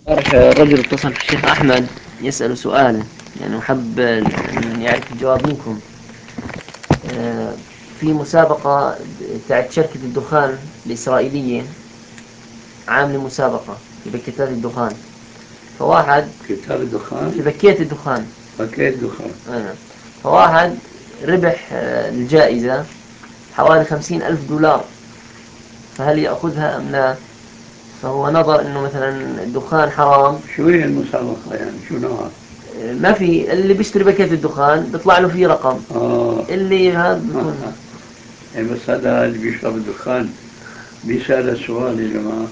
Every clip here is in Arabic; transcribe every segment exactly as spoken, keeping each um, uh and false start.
رجل اتصل بالشيخ أحمد يسأل سؤال، يعني وحب أن يعرف الجواب منكم. آه، في مسابقة بتاعت شركة الدخان الإسرائيلية، عاملة مسابقة في بكيتات الدخان. فواحد كتاب الدخان في بكيت الدخان بكيت دخان آه. فواحد ربح آه، الجائزة حوالي خمسين ألف دولار، فهل يأخذها أم لا؟ فهو نظر أنه مثلا الدخان حرام. شو هي المسابقة يعني شو نوعها؟ ما في، اللي بيشتري باكيت الدخان بيطلع له فيه رقم، آه اللي هذا بيكون. يعني بس هذا اللي بيشرب الدخان بيسأل السؤال يا جماعة.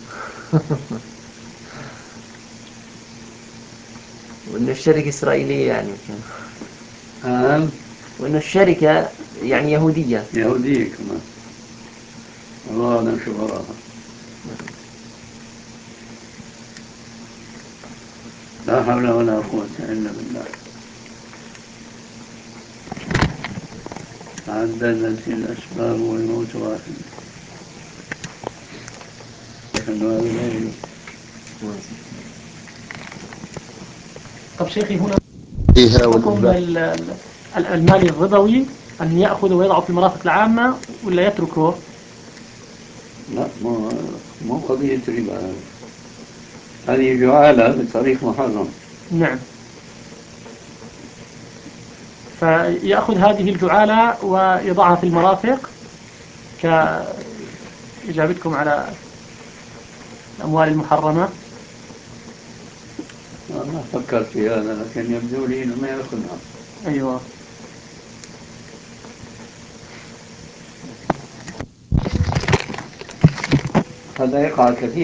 وإنه الشركة إسرائيلية يعني، آه وإنه الشركة يعني يهودية. يهودية كمان. الله أعلم شو وراها. لا حول ولا قوة إلا بالله. تعددت الأسباب والموت واحد. طب شيخي، هنا حكم ال- ال- المال الربوي أن يأخذ ويضعه في المرافق العامة ولا يتركه؟ لا مو مو قضية ربا، هذه جعالة بطريق محرم. نعم. فيأخذ هذه الجعالة ويضعها في المرافق كإجابتكم على الأموال المحرمة. ما فكرت في هذا، لكن يبدو لي إنه ما يأخذها. أيوة. هذا يقع كثير.